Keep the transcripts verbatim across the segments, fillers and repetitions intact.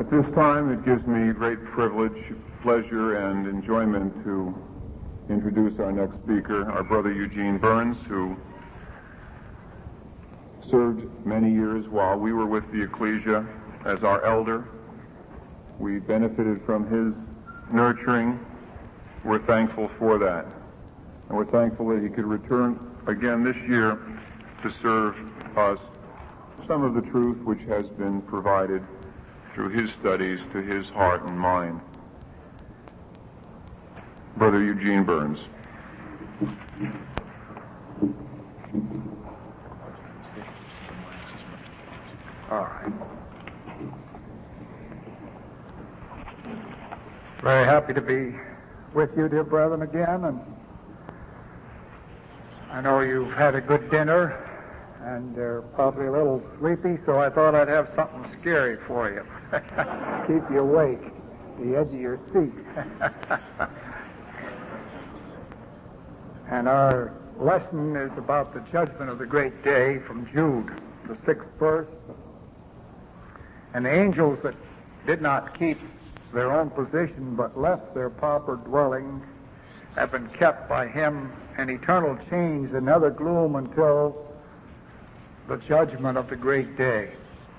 At this time, it gives me great privilege, pleasure, and enjoyment to introduce our next speaker, our brother Eugene Burns, who served many years while we were with the Ecclesia as our elder. We benefited from his nurturing. We're thankful for that. And we're thankful that he could return again this year to serve us some of the truth which has been provided through his studies to his heart and mind. Brother Eugene Burns. All right. Very happy to be with you, dear brethren, again, and I know you've had a good dinner and you're probably a little sleepy, so I thought I'd have something scary for you. Keep you awake, the edge of your seat. And our lesson is about the judgment of the great day from Jude, the sixth verse. And the angels that did not keep their own position but left their proper dwelling have been kept by him in eternal chains and utter gloom until the judgment of the great day.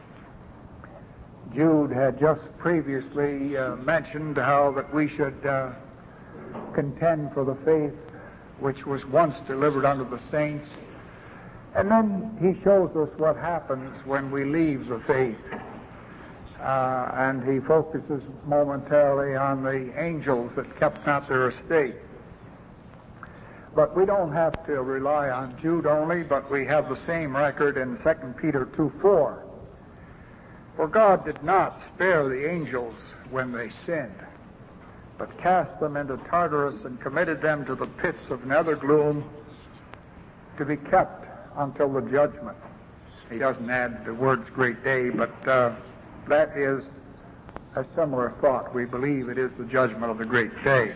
Jude had just previously uh, mentioned how that we should uh, contend for the faith which was once delivered unto the saints. And then he shows us what happens when we leave the faith. Uh, and he focuses momentarily on the angels that kept not their estate. But we don't have to rely on Jude only, but we have the same record in Second Peter two four. For God did not spare the angels when they sinned, but cast them into Tartarus and committed them to the pits of nether gloom to be kept until the judgment. He doesn't add the words great day, but uh, that is a similar thought. We believe it is the judgment of the great day.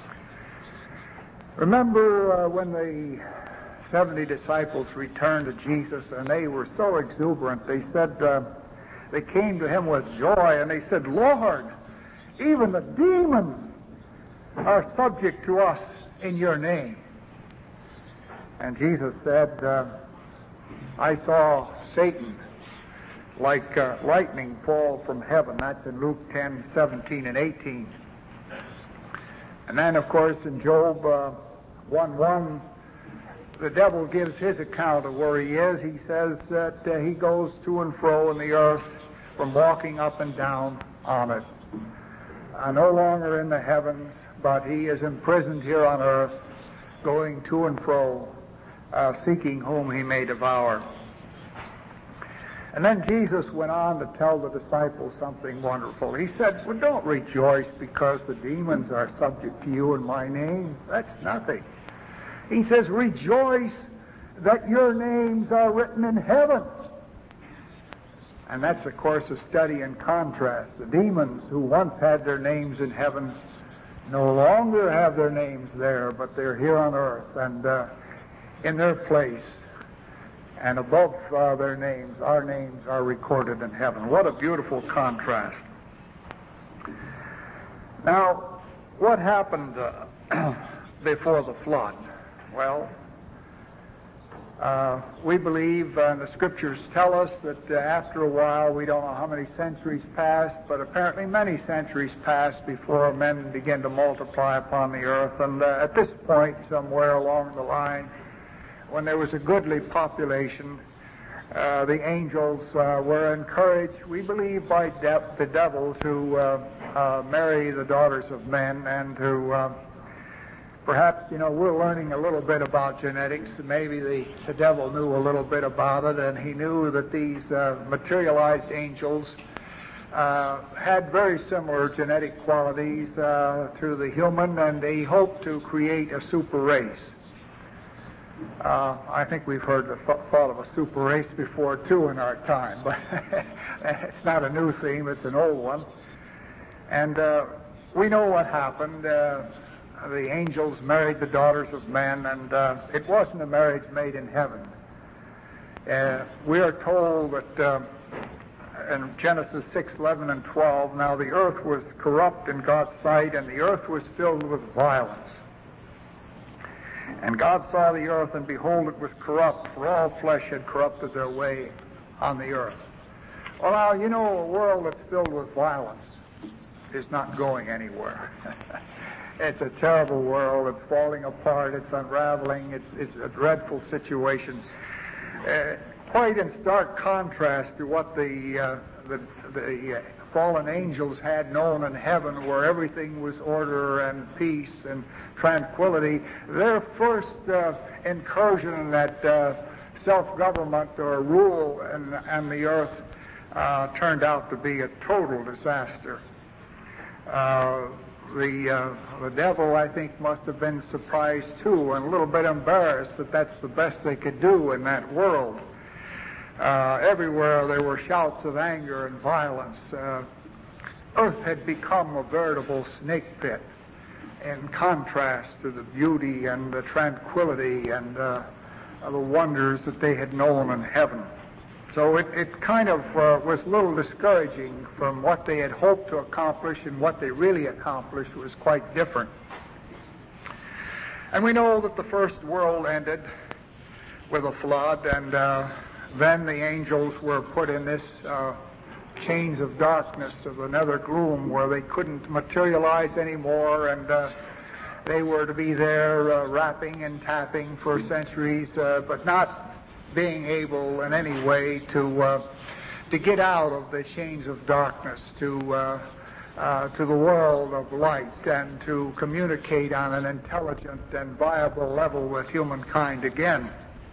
Remember uh, when the seventy disciples returned to Jesus, and they were so exuberant. They said, uh, they came to him with joy, and they said, Lord, even the demons are subject to us in your name. And Jesus said, uh, I saw Satan like uh, lightning fall from heaven. That's in Luke ten, seventeen, and eighteen. And then, of course, in Job uh, one one, the devil gives his account of where he is. He says that uh, he goes to and fro in the earth from walking up and down on it. Uh, no longer in the heavens, but he is imprisoned here on earth, going to and fro, uh, seeking whom he may devour. And then Jesus went on to tell the disciples something wonderful. He said, well, don't rejoice because the demons are subject to you in my name. That's nothing. He says, rejoice that your names are written in heaven. And that's, of course, a study in contrast. The demons who once had their names in heaven no longer have their names there, but they're here on earth and uh, in their place. And above uh, their names, our names are recorded in heaven. What a beautiful contrast. Now, what happened uh, before the flood? Well, uh, we believe, uh, and the Scriptures tell us that uh, after a while, we don't know how many centuries passed, but apparently many centuries passed before men began to multiply upon the earth. And uh, at this point, somewhere along the line, when there was a goodly population, uh, the angels uh, were encouraged, we believe, by de- the devil to uh, uh, marry the daughters of men and to, uh, perhaps, you know, we're learning a little bit about genetics. Maybe the, the devil knew a little bit about it, and he knew that these uh, materialized angels uh, had very similar genetic qualities uh, to the human, and he hoped to create a super race. Uh, I think we've heard the th- thought of a super race before, too, in our time, but it's not a new theme, it's an old one. And uh, we know what happened. Uh, the angels married the daughters of men, and uh, it wasn't a marriage made in heaven. Uh, we are told that uh, in Genesis six, eleven, and twelve, now the earth was corrupt in God's sight, and the earth was filled with violence. And God saw the earth, and behold, it was corrupt, for all flesh had corrupted their way on the earth. Well, now, you know, a world that's filled with violence is not going anywhere. It's a terrible world. It's falling apart. It's unraveling. It's, it's a dreadful situation. Uh, quite in stark contrast to what the, uh, the, the uh, fallen angels had known in heaven, where everything was order and peace and tranquility. Their first uh, incursion in that uh, self-government or rule in, in the earth uh, turned out to be a total disaster. Uh, the, uh, the devil, I think, must have been surprised too, and a little bit embarrassed that that's the best they could do in that world. Uh, everywhere there were shouts of anger and violence. Uh, earth had become a veritable snake pit in contrast to the beauty and the tranquility and uh, the wonders that they had known in heaven. So it, it kind of uh, was a little discouraging from what they had hoped to accomplish, and what they really accomplished was quite different. And we know that the first world ended with a flood, and uh, then the angels were put in this uh, chains of darkness of another gloom where they couldn't materialize anymore, and uh, they were to be there uh, rapping and tapping for centuries, uh, but not being able in any way to uh, to get out of the chains of darkness, to uh, uh, to the world of light, and to communicate on an intelligent and viable level with humankind again.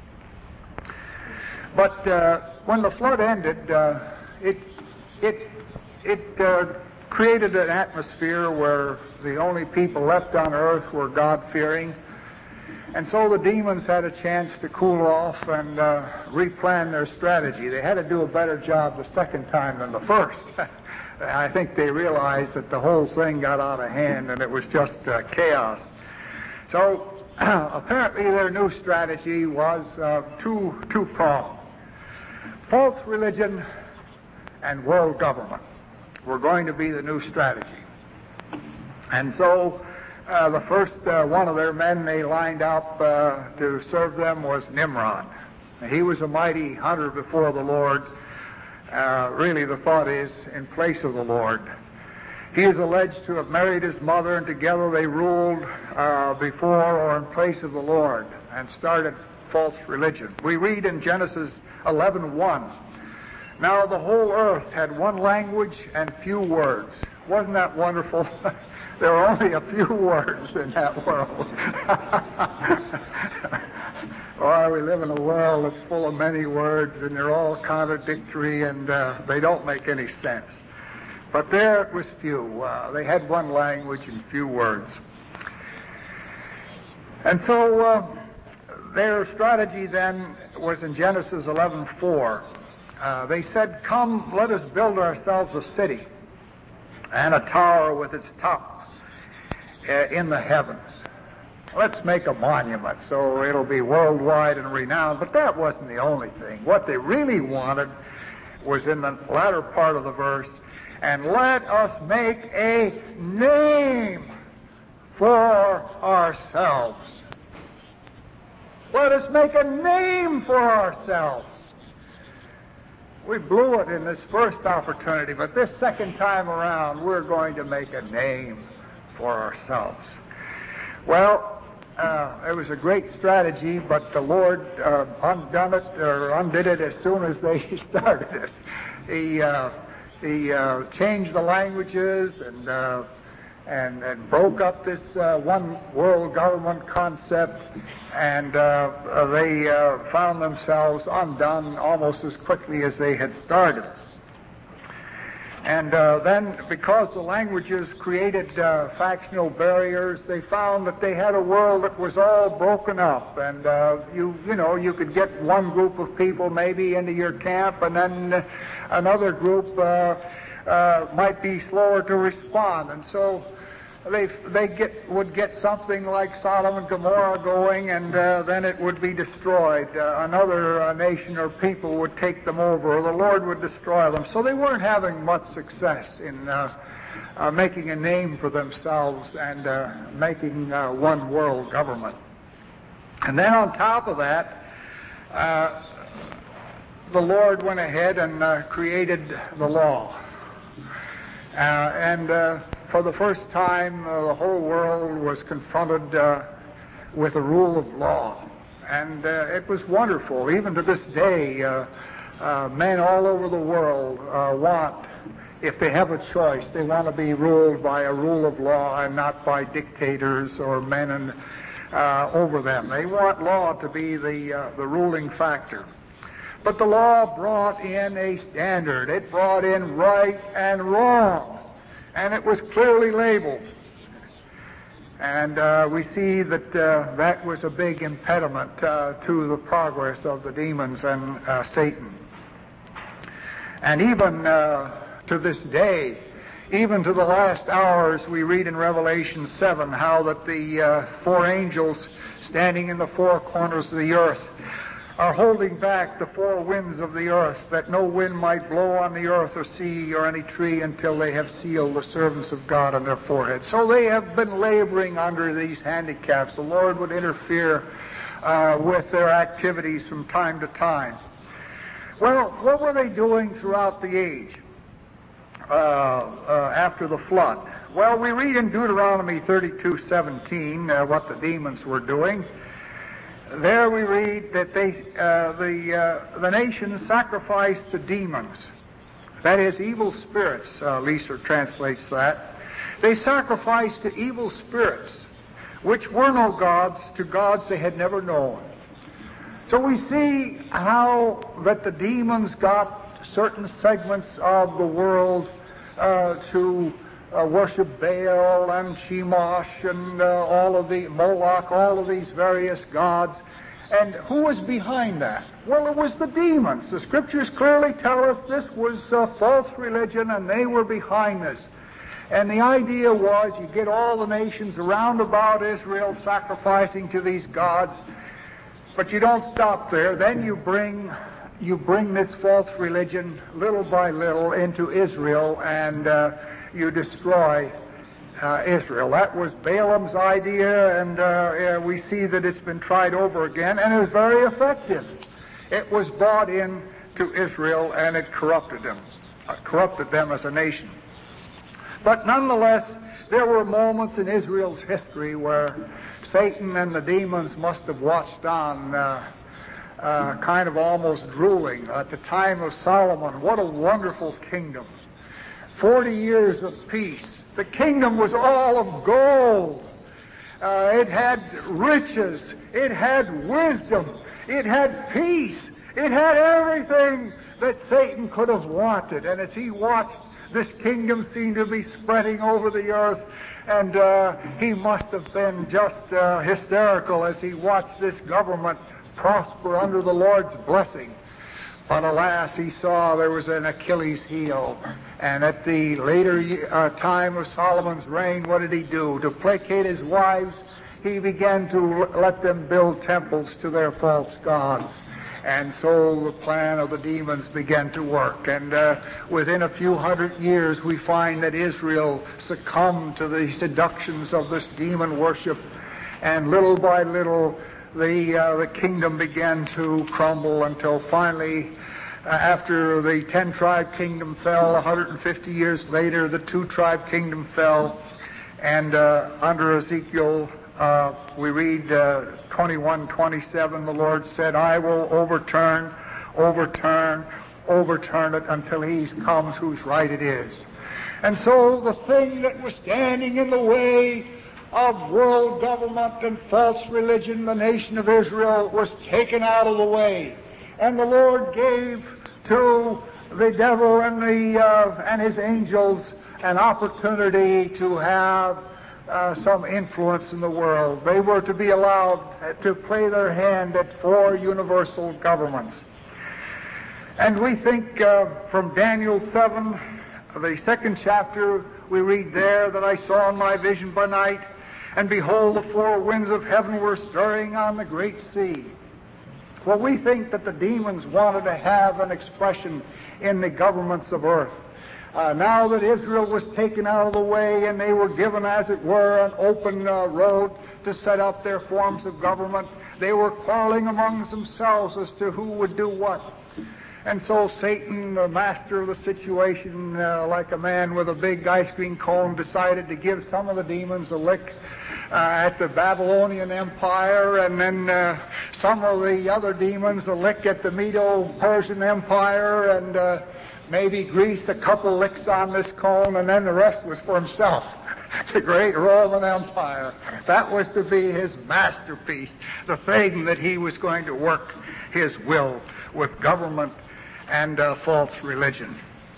But uh, when the flood ended, uh, it it it uh, created an atmosphere where the only people left on earth were God-fearing. And so the demons had a chance to cool off and uh, replan their strategy. They had to do a better job the second time than the first. I think they realized that the whole thing got out of hand and it was just uh, chaos. So apparently their new strategy was uh, two, two-pronged. False religion and world government were going to be the new strategy. And so Uh, the first uh, one of their men they lined up uh, to serve them was Nimrod. He was a mighty hunter before the Lord. Uh, really, the thought is, in place of the Lord. He is alleged to have married his mother, and together they ruled uh, before or in place of the Lord and started false religion. We read in Genesis eleven one, "Now the whole earth had one language and few words." Wasn't that wonderful? There are only a few words in that world. Or we live in a world that's full of many words, and they're all contradictory, and uh, they don't make any sense. But there it was few. Uh, they had one language and few words. And so uh, their strategy then was in Genesis eleven four. Uh, they said, "Come, let us build ourselves a city and a tower with its top uh, in the heavens. Let's make a monument so it'll be worldwide and renowned." But that wasn't the only thing. What they really wanted was in the latter part of the verse, "And let us make a name for ourselves." Let us make a name for ourselves. We blew it in this first opportunity, but this second time around, we're going to make a name for ourselves. Well, uh, it was a great strategy, but the Lord uh, undone it or undid it as soon as they started it. He uh, he uh, changed the languages and uh, and and broke up this uh, one world government concept, and uh, they uh, found themselves undone almost as quickly as they had started. And uh, then, because the languages created uh, factional barriers, they found that they had a world that was all broken up. And uh, you, you know, you could get one group of people maybe into your camp, and then another group uh, uh, might be slower to respond. And so they they get would get something like Sodom and Gomorrah going, and uh, then it would be destroyed. Uh, another uh, nation or people would take them over, or the Lord would destroy them. So they weren't having much success in uh, uh, making a name for themselves and uh, making uh, one world government. And then on top of that, uh, the Lord went ahead and uh, created the law. Uh, and uh, for the first time, uh, the whole world was confronted uh, with a rule of law. And uh, it was wonderful. Even to this day, uh, uh, men all over the world uh, want, if they have a choice, they want to be ruled by a rule of law and not by dictators or men and, uh, over them. They want law to be the, uh, the ruling factor. But the law brought in a standard. It brought in right and wrong. And it was clearly labeled. And uh, we see that uh, that was a big impediment uh, to the progress of the demons and uh, Satan. And even uh, to this day, even to the last hours, we read in Revelation seven how that the uh, four angels standing in the four corners of the earth are holding back the four winds of the earth, that no wind might blow on the earth or sea or any tree until they have sealed the servants of God on their foreheads. So they have been laboring under these handicaps. The Lord would interfere uh, with their activities from time to time. Well, what were they doing throughout the age uh, uh, after the flood? Well, we read in Deuteronomy thirty-two seventeen uh, what the demons were doing. There we read that they, uh, the uh, the nation sacrificed to demons. That is, evil spirits. Uh, Leeser translates that. They sacrificed to evil spirits, which were no gods, to gods they had never known. So we see how that the demons got certain segments of the world uh, to uh, worship Baal and Chemosh and uh, all of the Moloch, all of these various gods. And who was behind that? Well, it was the demons. The Scriptures clearly tell us this was a false religion, and they were behind this. And the idea was you get all the nations around about Israel sacrificing to these gods, but you don't stop there. Then you bring you bring this false religion little by little into Israel, and uh, you destroy uh, Israel. That was Balaam's idea, and uh, uh, we see that it's been tried over again, and it was very effective. It was brought in to Israel, and it corrupted them, uh, corrupted them as a nation. But nonetheless, there were moments in Israel's history where Satan and the demons must have watched on, uh, uh, kind of almost drooling. At the time of Solomon, what a wonderful kingdom. Forty years of peace. The kingdom was all of gold. Uh, it had riches. It had wisdom. It had peace. It had everything that Satan could have wanted. And as he watched, this kingdom seemed to be spreading over the earth, and uh, he must have been just uh, hysterical as he watched this government prosper under the Lord's blessing. But alas, he saw there was an Achilles heel. And at the later uh, time of Solomon's reign, what did he do? To placate his wives, he began to let them build temples to their false gods. And so the plan of the demons began to work. And uh, within a few hundred years, we find that Israel succumbed to the seductions of this demon worship. And little by little, the, uh, the kingdom began to crumble until finally, uh, after the ten-tribe kingdom fell, one hundred fifty years later, the two-tribe kingdom fell. And uh, under Ezekiel, Uh, we read uh, twenty-one twenty-seven, the Lord said, I will overturn, overturn, overturn it until he comes whose right it is. And so the thing that was standing in the way of world government and false religion, the nation of Israel, was taken out of the way. And the Lord gave to the devil and, the, uh, and his angels an opportunity to have Uh, some influence in the world. They were to be allowed to play their hand at four universal governments. And we think uh, from Daniel seven, the second chapter, We read there that I saw in my vision by night, and behold, the four winds of heaven were stirring on the great sea. Well, we think that the demons wanted to have an expression in the governments of earth. Uh, now that Israel was taken out of the way and they were given, as it were, an open uh, road to set up their forms of government, they were quarreling amongst themselves as to who would do what. And so Satan, the master of the situation, uh, like a man with a big ice cream cone, decided to give some of the demons a lick uh, at the Babylonian Empire, and then uh, some of the other demons a lick at the Medo-Persian Empire, and uh, maybe Greece a couple licks on this cone, and then the rest was for himself. The great Roman Empire. That was to be his masterpiece, the thing that he was going to work his will with government and uh, false religion.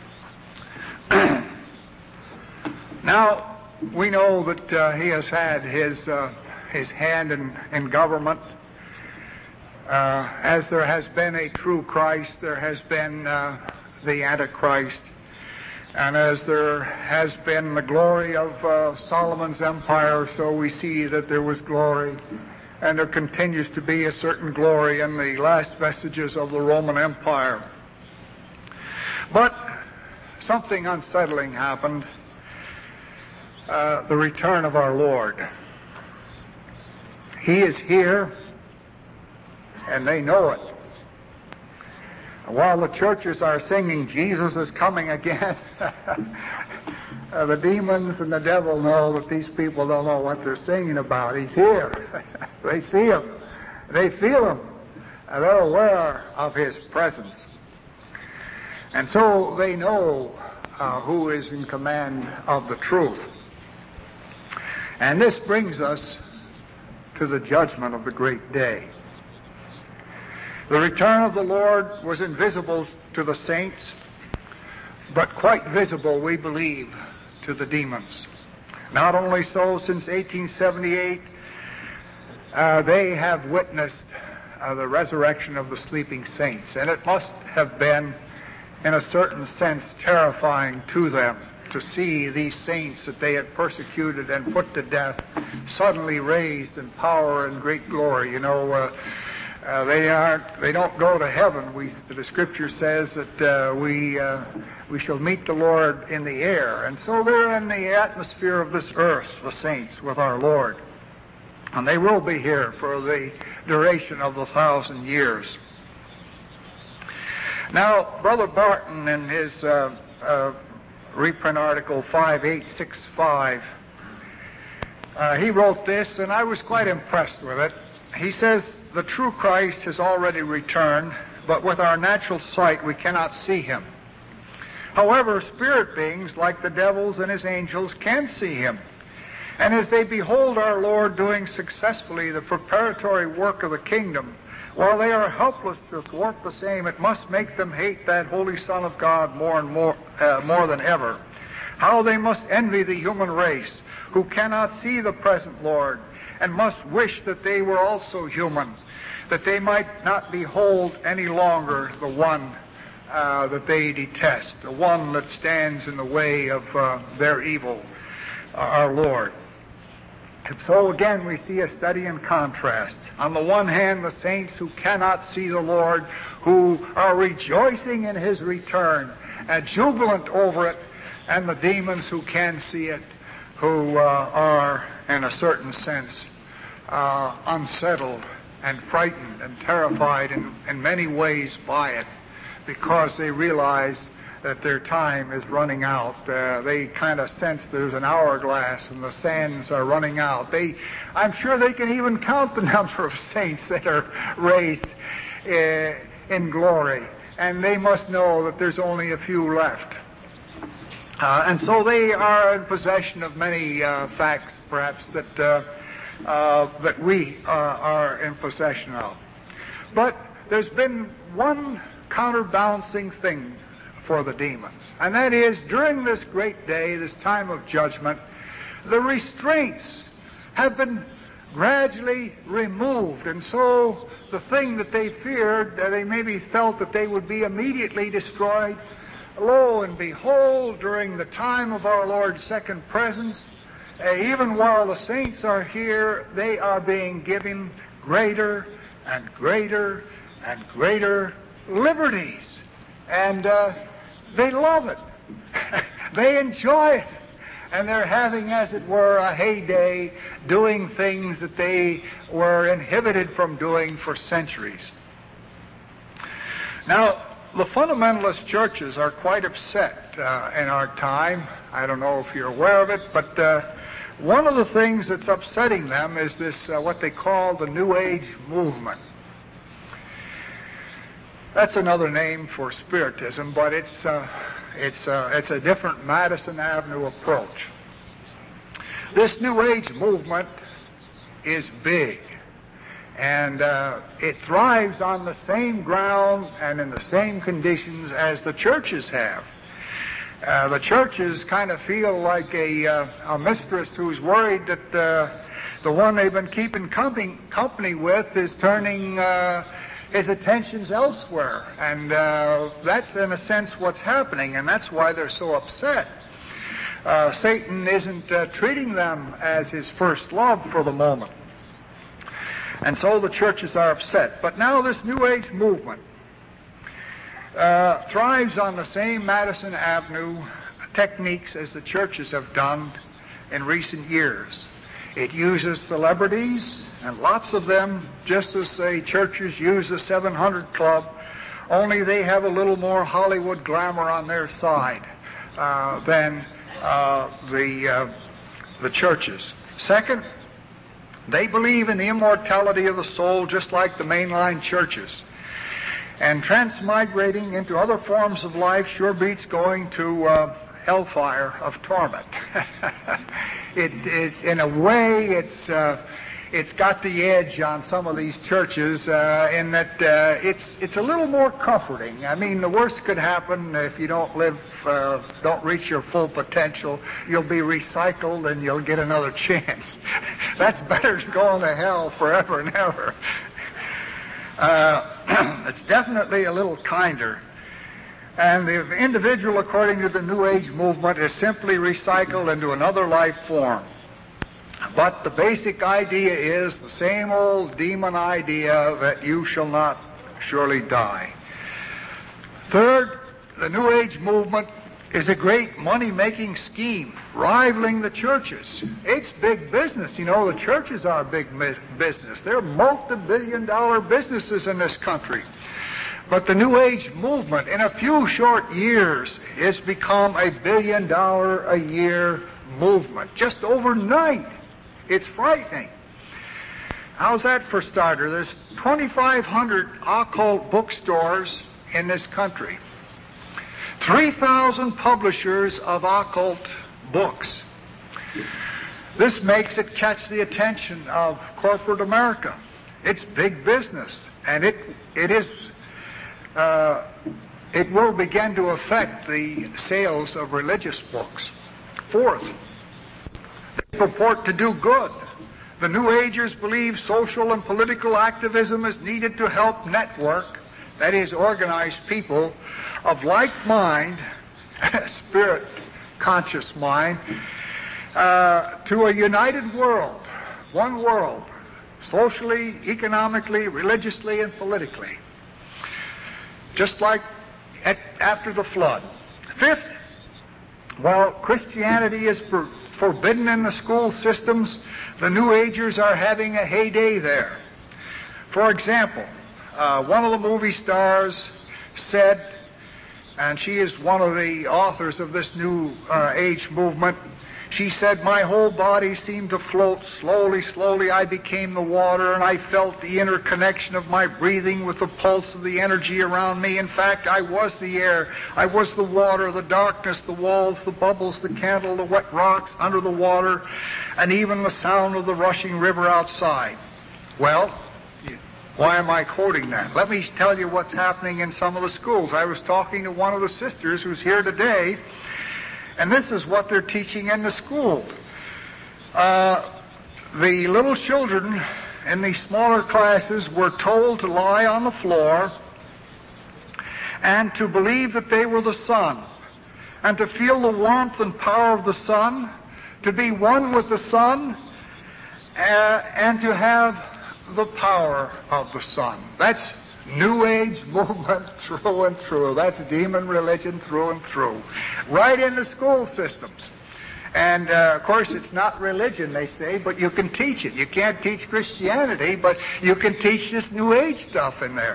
Now, we know that uh, he has had his uh, his hand in, in government. Uh, as there has been a true Christ, there has been uh, the Antichrist. And as there has been the glory of uh, Solomon's empire, so we see that there was glory. And there continues to be a certain glory in the last vestiges of the Roman Empire. But something unsettling happened. Uh, the return of our Lord. He is here, and they know it. While the churches are singing, Jesus is coming again, uh, the demons and the devil know that these people don't know what they're singing about. He's here. They see him. They feel him. And they're aware of his presence. And so they know uh, who is in command of the truth. And this brings us to the judgment of the great day. The return of the Lord was invisible to the saints, but quite visible, we believe, to the demons. Not only so, since eighteen seventy-eight, uh, they have witnessed uh, the resurrection of the sleeping saints, and it must have been, in a certain sense, terrifying to them to see these saints that they had persecuted and put to death suddenly raised in power and great glory. You know, uh, Uh, they aren't. They don't go to heaven. We, the Scripture says that uh, we uh, we shall meet the Lord in the air, and so they're in the atmosphere of this earth, the saints, with our Lord, and they will be here for the duration of the thousand years. Now, Brother Barton, in his uh, uh, reprint article five eight six five, uh, he wrote this, and I was quite impressed with it. He says, the true Christ has already returned, but with our natural sight we cannot see him. However, spirit beings like the devils and his angels can see him. And as they behold our Lord doing successfully the preparatory work of the kingdom, while they are helpless to thwart the same, it must make them hate that Holy Son of God more and more, uh, more than ever. How they must envy the human race, who cannot see the present Lord, and must wish that they were also human, that they might not behold any longer the one uh, that they detest, the one that stands in the way of uh, their evil, uh, our Lord. And so again we see a study in contrast. On the one hand, the saints who cannot see the Lord, who are rejoicing in his return and jubilant over it, and the demons who can see it, who uh, are, in a certain sense, uh, unsettled and frightened and terrified in, in many ways by it, because they realize that their time is running out. Uh, they kind of sense there's an hourglass and the sands are running out. They, I'm sure they can even count the number of saints that are raised uh, in glory, and they must know that there's only a few left. Uh, and so they are in possession of many uh, facts, perhaps, that uh, uh, that we uh, are in possession of. But there's been one counterbalancing thing for the demons, and that is, during this great day, this time of judgment, the restraints have been gradually removed, and so the thing that they feared, that they maybe felt that they would be immediately destroyed, lo and behold, during the time of our Lord's second presence, uh, even while the saints are here, they are being given greater and greater and greater liberties. And uh, they love it. They enjoy it. And they're having, as it were, a heyday, doing things that they were inhibited from doing for centuries. Now, the fundamentalist churches are quite upset uh, in our time. I don't know if you're aware of it, but uh, one of the things that's upsetting them is this, uh, what they call the New Age movement. That's another name for Spiritism, but it's uh, it's uh, it's a different Madison Avenue approach. This New Age movement is big, and uh, it thrives on the same ground and in the same conditions as the churches have. Uh, the churches kind of feel like a, uh, a mistress who's worried that uh, the one they've been keeping company, company with is turning uh, his attentions elsewhere. And uh, that's, in a sense, what's happening, and that's why they're so upset. Uh, Satan isn't uh, treating them as his first love for the moment. And so the churches are upset. But now this New Age movement uh, thrives on the same Madison Avenue techniques as the churches have done in recent years. It uses celebrities, and lots of them, just as the churches use the seven hundred Club, only they have a little more Hollywood glamour on their side uh, than uh, the uh, the churches. Second, they believe in the immortality of the soul just like the mainline churches. And transmigrating into other forms of life sure beats going to uh, hellfire of torment. It, it, in a way, it's uh, it's got the edge on some of these churches uh, in that uh, it's it's a little more comforting. I mean, the worst could happen if you don't live, uh, don't reach your full potential. You'll be recycled and you'll get another chance. That's better than going to hell forever and ever. Uh, it's definitely a little kinder. And the individual, according to the New Age movement, is simply recycled into another life form. But the basic idea is the same old demon idea that you shall not surely die. Third, the New Age movement is a great money-making scheme, rivaling the churches. It's big business. You know, the churches are big business. They're multi-billion dollar businesses in this country. But the New Age movement, in a few short years, has become a billion dollar a year movement. Just overnight. It's frightening. How's that for starter? There's twenty-five hundred occult bookstores in this country. three thousand publishers of occult books. This makes it catch the attention of corporate America. It's big business, and it it is uh, it will begin to affect the sales of religious books. Fourth, they purport to do good. The New Agers believe social and political activism is needed to help network, that is, organize people of like mind, spirit, conscious mind, uh, to a united world, one world, socially, economically, religiously, and politically, just like at, after the flood. Fifth, while Christianity is for, forbidden in the school systems, the New Agers are having a heyday there. For example, uh, one of the movie stars said, and she is one of the authors of this New uh, Age movement, she said, "My whole body seemed to float. Slowly, slowly I became the water, and I felt the interconnection of my breathing with the pulse of the energy around me. In fact, I was the air. I was the water, the darkness, the walls, the bubbles, the candle, the wet rocks under the water, and even the sound of the rushing river outside." Well, why am I quoting that? Let me tell you what's happening in some of the schools. I was talking to one of the sisters who's here today, and this is what they're teaching in the schools. Uh, the little children in the smaller classes were told to lie on the floor and to believe that they were the sun, and to feel the warmth and power of the sun, to be one with the sun, uh, and to have the power of the sun. That's New Age movement through and through. That's demon religion through and through. Right in the school systems. And, uh, of course, it's not religion, they say, but you can teach it. You can't teach Christianity, but you can teach this New Age stuff in there.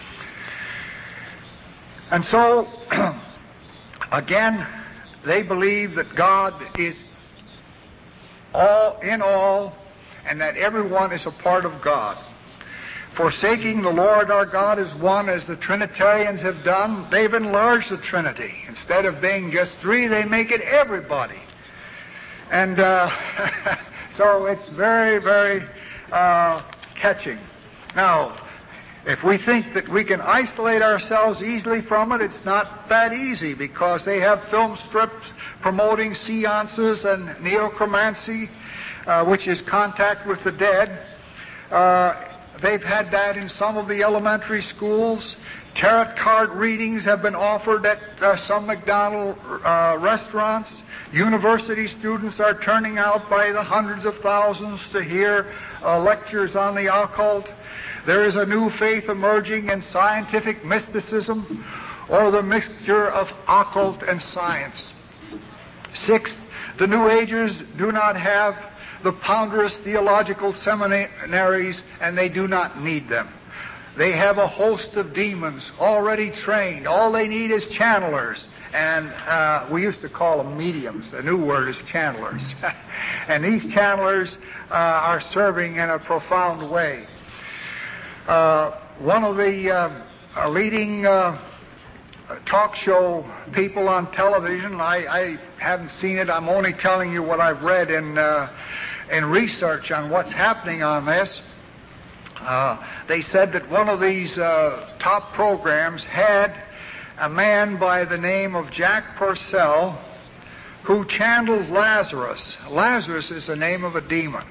And so, again, they believe that God is all in all, and that everyone is a part of God. Forsaking the Lord our God as one, as the Trinitarians have done, they've enlarged the Trinity. Instead of being just three, they make it everybody. And uh, so it's very, very uh, catching. Now, if we think that we can isolate ourselves easily from it, it's not that easy, because they have film strips promoting seances and neocromancy, uh, which is contact with the dead. Uh, they've had that in some of the elementary schools. Tarot card readings have been offered at uh, some McDonald's uh, restaurants. University students are turning out by the hundreds of thousands to hear uh, lectures on the occult. There is a new faith emerging in scientific mysticism, or the mixture of occult and science. Sixth, the New Agers do not have the ponderous theological seminaries, and they do not need them. They have a host of demons already trained. All they need is channelers. And uh, we used to call them mediums. The new word is channelers. And these channelers uh, are serving in a profound way. Uh, one of the uh, leading uh, talk show people on television, I, I haven't seen it, I'm only telling you what I've read in, uh, in research on what's happening on this. Uh, they said that one of these uh, top programs had a man by the name of Jack Purcell who channeled Lazarus. Lazarus is the name of a demon.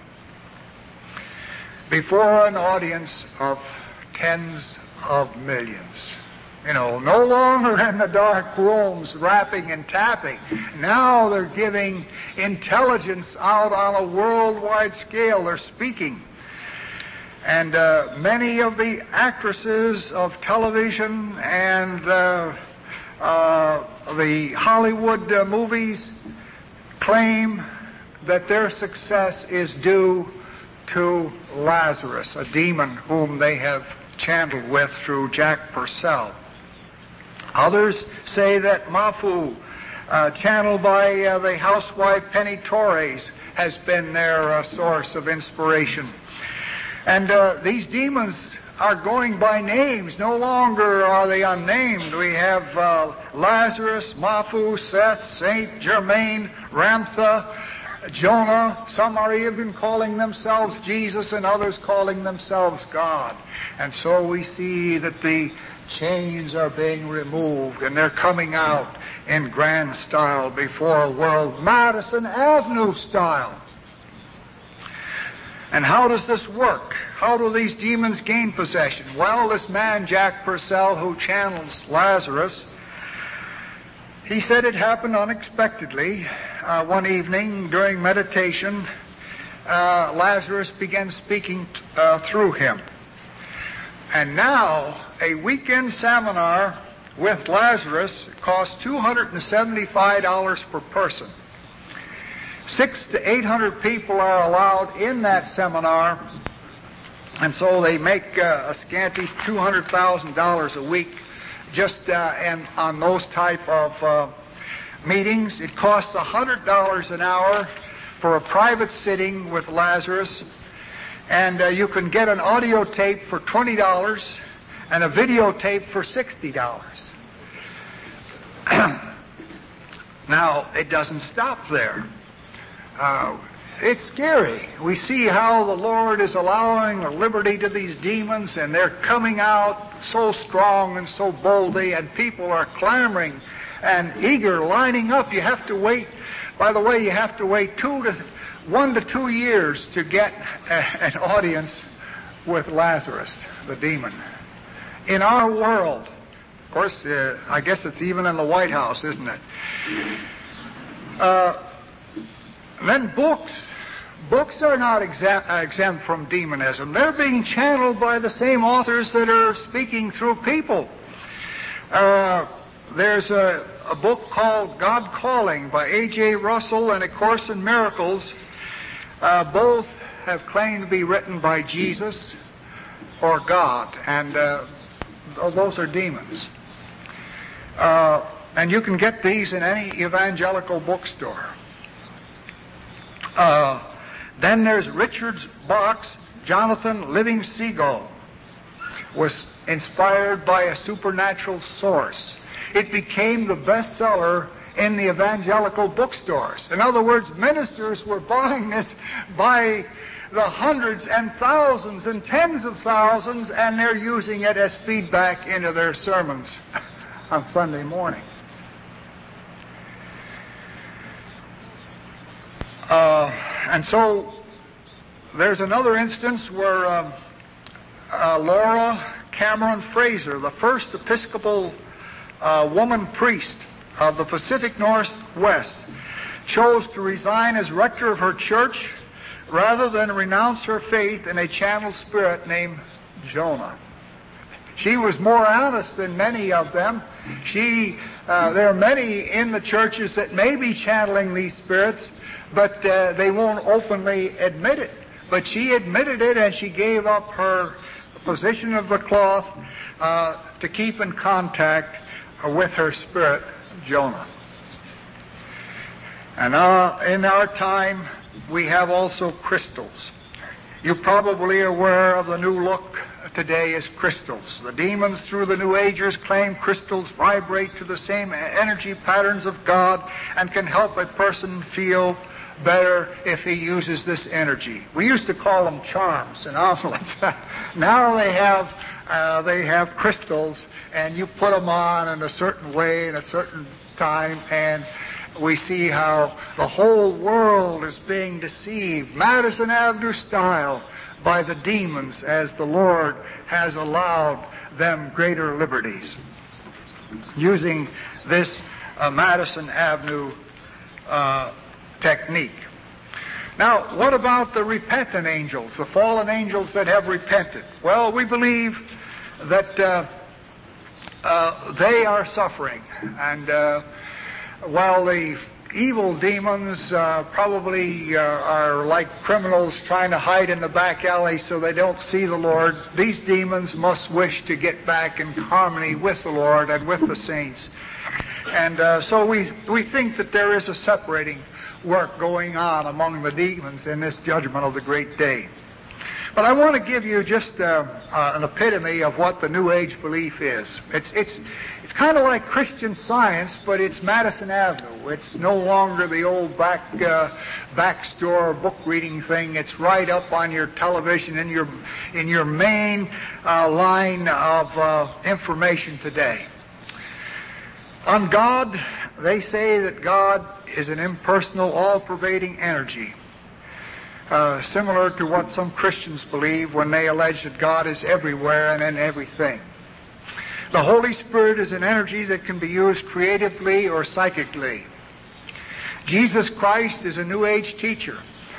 Before an audience of tens of millions. You know, no longer in the dark rooms rapping and tapping. Now they're giving intelligence out on a worldwide scale. They're speaking. And uh, many of the actresses of television and uh, uh, the Hollywood uh, movies claim that their success is due to Lazarus, a demon whom they have channeled with through Jack Purcell. Others say that Mafu, uh, channeled by uh, the housewife Penny Torres, has been their uh, source of inspiration. And uh, these demons are going by names. No longer are they unnamed. We have uh, Lazarus, Mafu, Seth, Saint Germain, Ramtha, Jonah. Some are even calling themselves Jesus, and others calling themselves God. And so we see that the chains are being removed, and they're coming out in grand style before a world, Madison Avenue style. And how does this work? How do these demons gain possession? Well, this man, Jack Purcell, who channels Lazarus, he said it happened unexpectedly. Uh, one evening during meditation, uh, Lazarus began speaking t- uh, through him. And now, a weekend seminar with Lazarus costs two hundred seventy-five dollars per person. Six to eight hundred people are allowed in that seminar, and so they make uh, a scanty two hundred thousand dollars a week just uh, and on those type of uh, meetings. It costs one hundred dollars an hour for a private sitting with Lazarus, and uh, you can get an audio tape for twenty dollars and a videotape for sixty dollars. Now, it doesn't stop there. Uh, it's scary. We see how the Lord is allowing a liberty to these demons, and they're coming out so strong and so boldly, and people are clamoring and eager, lining up. You have to wait, by the way, you have to wait two to one to two years to get a, an audience with Lazarus, the demon. In our world, course, uh, I guess it's even in the White House, isn't it? Uh, then books. Books are not exempt, uh, exempt from demonism. They're being channeled by the same authors that are speaking through people. Uh, there's a, a book called God Calling by A J Russell and A Course in Miracles. Uh, both have claimed to be written by Jesus or God, and uh, those are demons. Uh, and you can get these in any evangelical bookstore. Uh, then there's Richard Bach's Jonathan Living Seagull, was inspired by a supernatural source. It became the bestseller in the evangelical bookstores. In other words, ministers were buying this by the hundreds and thousands and tens of thousands, and they're using it as feedback into their sermons on Sunday morning. Uh, and so there's another instance where uh, uh, Laura Cameron Fraser, the first Episcopal uh, woman priest of the Pacific Northwest, chose to resign as rector of her church rather than renounce her faith in a channeled spirit named Jonah. She was more honest than many of them. She, uh, there are many in the churches that may be channeling these spirits, but uh, they won't openly admit it. But she admitted it, and she gave up her position of the cloth uh, to keep in contact uh, with her spirit, Jonah. And uh, in our time, we have also crystals. You're probably aware of the new look today as crystals. The demons through the New Agers claim crystals vibrate to the same energy patterns of God and can help a person feel better if he uses this energy. We used to call them charms and amulets. Now they have uh, they have crystals, and you put them on in a certain way in a certain time, and we see how the whole world is being deceived, Madison Avenue style, by the demons, as the Lord has allowed them greater liberties, using this uh, Madison Avenue uh, technique. Now, what about the repentant angels, the fallen angels that have repented? Well, we believe that uh, uh, they are suffering, and uh, while the evil demons uh, probably uh, are like criminals trying to hide in the back alley so they don't see the Lord, these demons must wish to get back in harmony with the Lord and with the saints. And uh, so we, we think that there is a separating work going on among the demons in this judgment of the great day. But I want to give you just uh, uh, an epitome of what the New Age belief is. It's it's it's kind of like Christian Science, but it's Madison Avenue. It's no longer the old back uh, back store book reading thing. It's right up on your television in your in your main uh, line of uh, information today. On God, they say that God is an impersonal, all-pervading energy. Uh, similar to what some Christians believe when they allege that God is everywhere and in everything. The Holy Spirit is an energy that can be used creatively or psychically. Jesus Christ is a New Age teacher.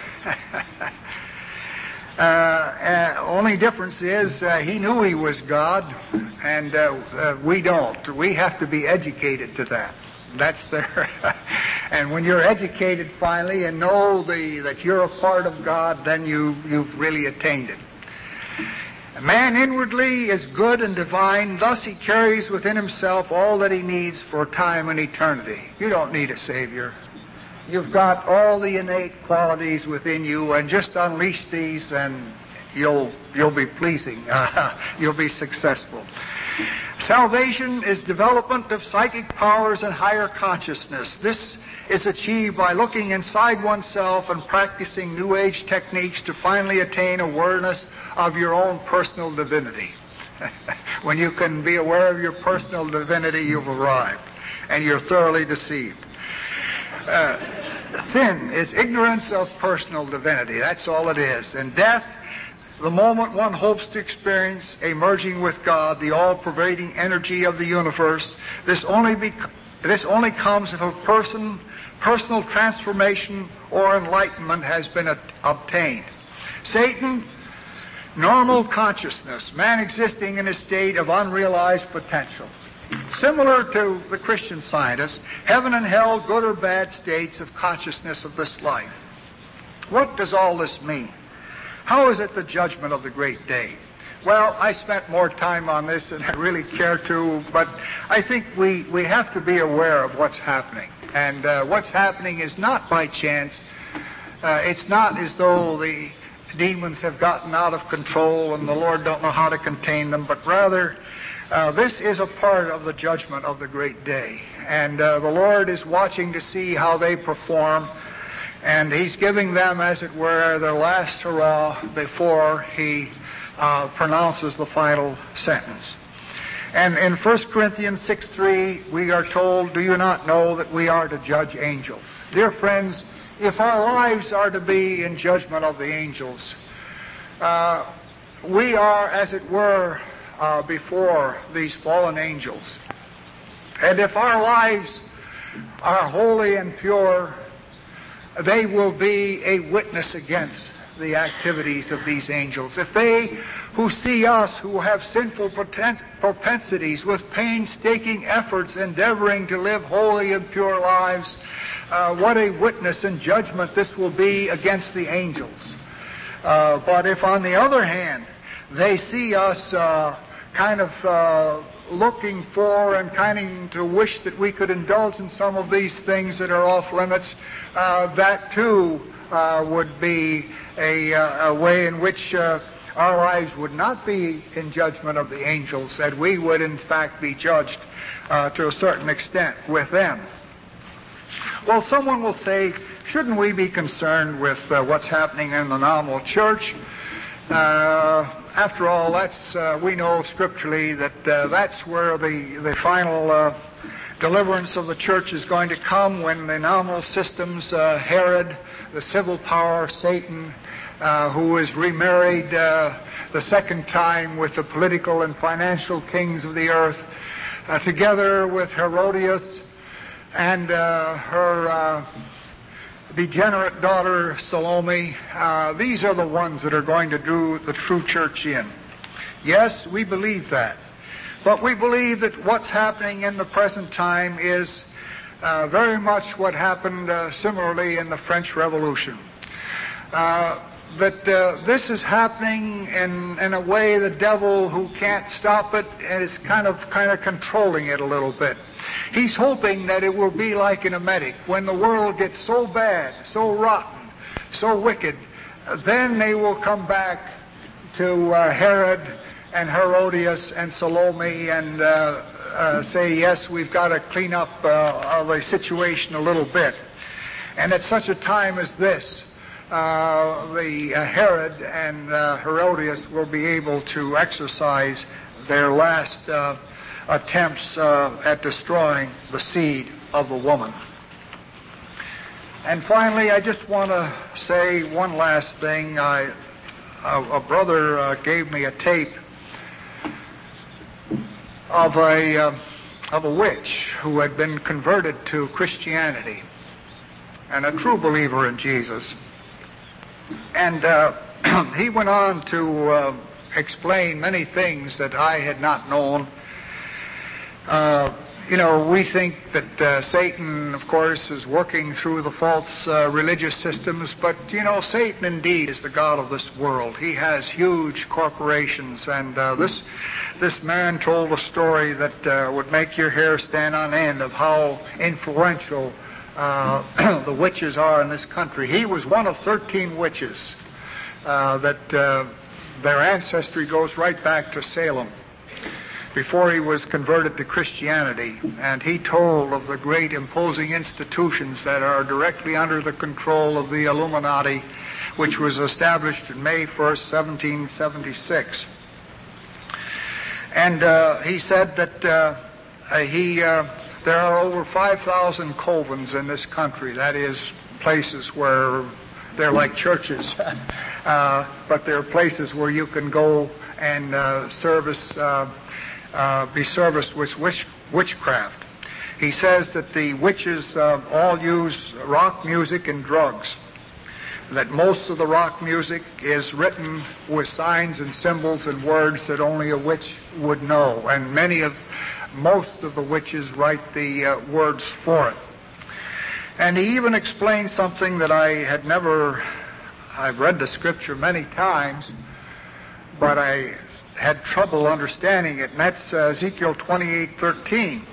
uh, uh, only difference is uh, he knew he was God, and uh, uh, we don't. We have to be educated to that. That's there. And when you're educated finally and know the, that you're a part of God, then you, you've really attained it. Man inwardly is good and divine, thus he carries within himself all that he needs for time and eternity. You don't need a Savior. You've got all the innate qualities within you, and just unleash these and you'll, you'll be pleasing. You'll be successful. Salvation is development of psychic powers and higher consciousness. This is achieved by looking inside oneself and practicing New Age techniques to finally attain awareness of your own personal divinity. When you can be aware of your personal divinity, you've arrived, and you're thoroughly deceived. Uh, sin is ignorance of personal divinity. That's all it is. And death the moment one hopes to experience a merging with God, the all-pervading energy of the universe, this only be, this only comes if a person, personal transformation or enlightenment has been a, obtained. Satan, normal consciousness, man existing in a state of unrealized potential. Similar to the Christian scientists, heaven and hell, good or bad states of consciousness of this life. What does all this mean? How is it the judgment of the great day? Well, I spent more time on this than I really care to, but I think we, we have to be aware of what's happening. And uh, what's happening is not by chance. Uh, it's not as though the demons have gotten out of control and the Lord don't know how to contain them, but rather uh, this is a part of the judgment of the great day. And uh, the Lord is watching to see how they perform, and He's giving them, as it were, their last hurrah before He uh, pronounces the final sentence. And in First Corinthians six three, we are told, do you not know that we are to judge angels? Dear friends, if our lives are to be in judgment of the angels, uh, we are, as it were, uh, before these fallen angels. And if our lives are holy and pure, they will be a witness against the activities of these angels. If they who see us, who have sinful propensities, with painstaking efforts endeavoring to live holy and pure lives, uh, what a witness and judgment this will be against the angels. Uh, but if, on the other hand, they see us uh, kind of uh, looking for and kind of to wish that we could indulge in some of these things that are off limits, uh, that too uh, would be a, uh, a way in which uh, our lives would not be in judgment of the angels, that we would in fact be judged uh, to a certain extent with them. Well, someone will say, shouldn't we be concerned with uh, what's happening in the nominal church? Uh, after all, that's uh, we know scripturally that uh, that's where the, the final uh, deliverance of the church is going to come, when the nominal systems, uh, Herod, the civil power, Satan, uh, who is remarried uh, the second time with the political and financial kings of the earth, uh, together with Herodias and uh, her uh, degenerate daughter Salome, uh, these are the ones that are going to do the true church in. Yes, we believe that. But we believe that what's happening in the present time is uh, very much what happened uh, similarly in the French Revolution. Uh, that uh, this is happening in, in a way the devil, who can't stop it, is kind of kind of controlling it a little bit. He's hoping that it will be like an emetic. When the world gets so bad, so rotten, so wicked, then they will come back to uh, Herod and Herodias and Salome and uh, uh, say, yes, we've got to clean up uh, the situation a little bit. And at such a time as this, uh, the uh, Herod and uh, Herodias will be able to exercise their last uh, attempts uh, at destroying the seed of the woman. And finally, I just want to say one last thing. I, a, a brother uh, gave me a tape of a uh, of a witch who had been converted to Christianity and a true believer in Jesus. And uh, he went on to uh, explain many things that I had not known. Uh, you know, we think that uh, Satan, of course, is working through the false uh, religious systems, but, you know, Satan indeed is the god of this world. He has huge corporations, and uh, this this man told a story that uh, would make your hair stand on end of how influential uh, the witches are in this country. He was one of thirteen witches uh, that uh, their ancestry goes right back to Salem, before he was converted to Christianity. And he told of the great imposing institutions that are directly under the control of the Illuminati, which was established on May first, seventeen seventy-six. And uh, he said that uh, he uh, there are over five thousand covens in this country, that is, places where they're like churches. uh, but there are places where you can go and uh, service, uh, uh, be serviced with witch, witchcraft. He says that the witches uh, all use rock music and drugs, that most of the rock music is written with signs and symbols and words that only a witch would know, and many of, most of the witches write the uh, words for it. And he even explained something that I had never, I've read the scripture many times, but I had trouble understanding it, and that's uh, Ezekiel twenty-eight thirteen.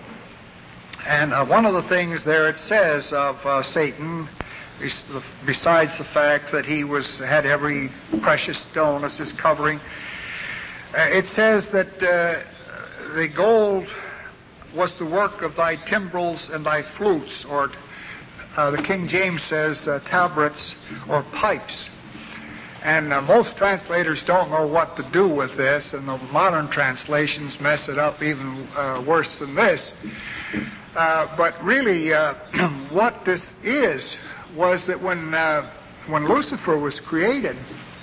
And uh, one of the things there it says of uh, Satan, besides the fact that he was had every precious stone as his covering, uh, it says that uh, the gold was the work of thy timbrels and thy flutes, or uh, the King James says uh, tabrets or pipes. And uh, most translators don't know what to do with this, and the modern translations mess it up even uh, worse than this. Uh, but really, uh, what this is was that when uh, when Lucifer was created,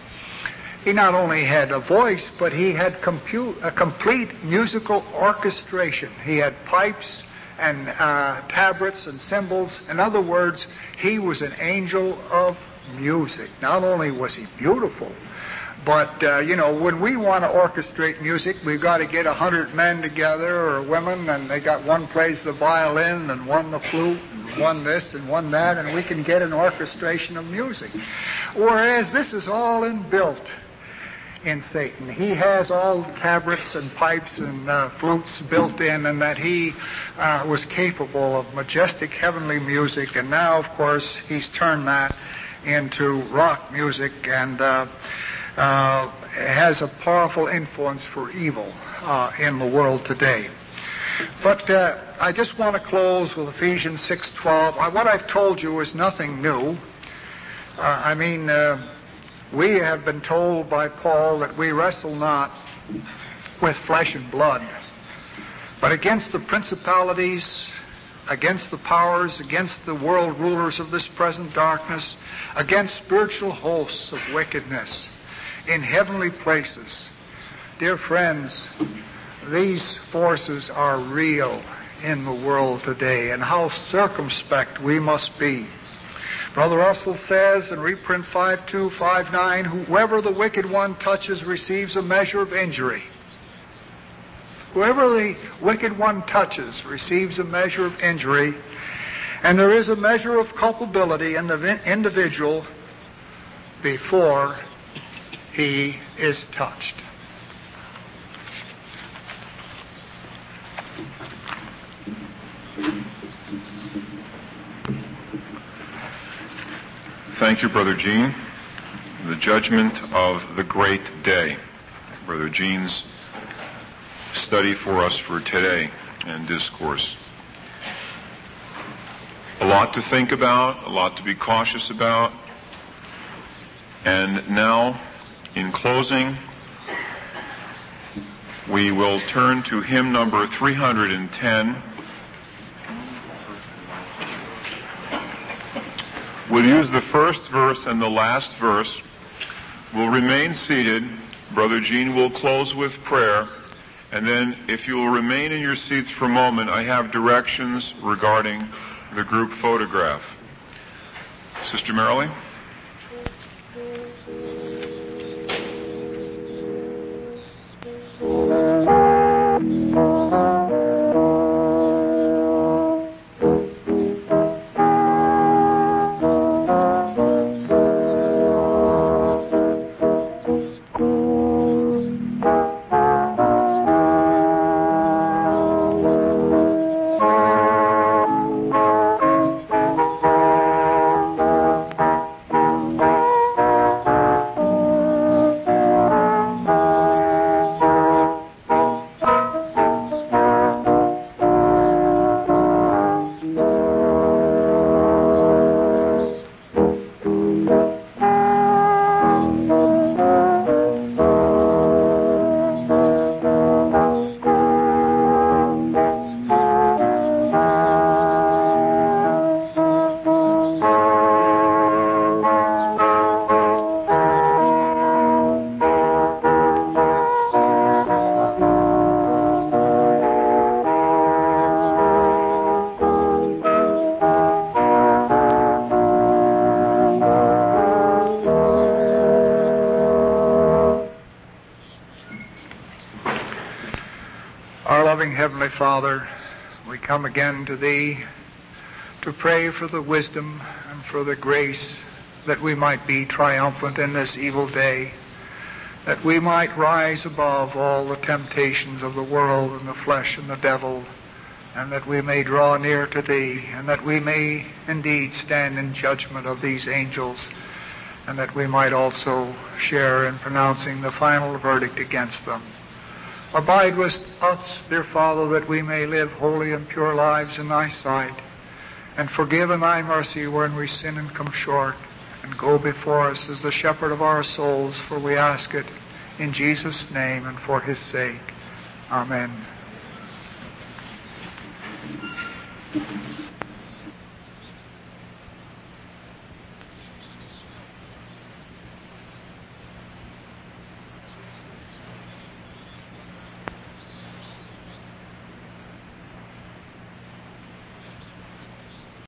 he not only had a voice, but he had compu- a complete musical orchestration. He had pipes and uh, tabrets and cymbals. In other words, he was an angel of music. Not only was he beautiful, but, uh, you know, when we want to orchestrate music, we've got to get a hundred men together or women, and they got one plays the violin and one the flute and one this and one that, and we can get an orchestration of music. Whereas this is all inbuilt in Satan. He has all tabrets and pipes and uh, flutes built in, and that he uh, was capable of majestic heavenly music, and now, of course, he's turned that into rock music, and uh, uh, has a powerful influence for evil uh, in the world today. But uh, I just want to close with Ephesians six twelve. What I've told you is nothing new. Uh, I mean, uh, we have been told by Paul that we wrestle not with flesh and blood, but against the principalities, against the powers, against the world rulers of this present darkness, against spiritual hosts of wickedness in heavenly places. Dear friends, these forces are real in the world today, and how circumspect we must be. Brother Russell says in reprint five two five nine, whoever the wicked one touches receives a measure of injury. Whoever the wicked one touches receives a measure of injury, and there is a measure of culpability in the individual before he is touched. Thank you, Brother Gene. The judgment of the great day. Brother Gene's study for us for today and discourse. A lot to think about, a lot to be cautious about. And now, in closing, we will turn to hymn number three hundred ten. We'll use the first verse and the last verse. We'll remain seated. Brother Gene will close with prayer. And then, if you will remain in your seats for a moment, I have directions regarding the group photograph. Sister Marilee? Our loving Heavenly Father, we come again to Thee to pray for the wisdom and for the grace that we might be triumphant in this evil day, that we might rise above all the temptations of the world and the flesh and the devil, and that we may draw near to Thee, and that we may indeed stand in judgment of these angels, and that we might also share in pronouncing the final verdict against them. Abide with us, dear Father, that we may live holy and pure lives in Thy sight, and forgive in Thy mercy when we sin and come short, and go before us as the shepherd of our souls, for we ask it in Jesus' name and for His sake. Amen.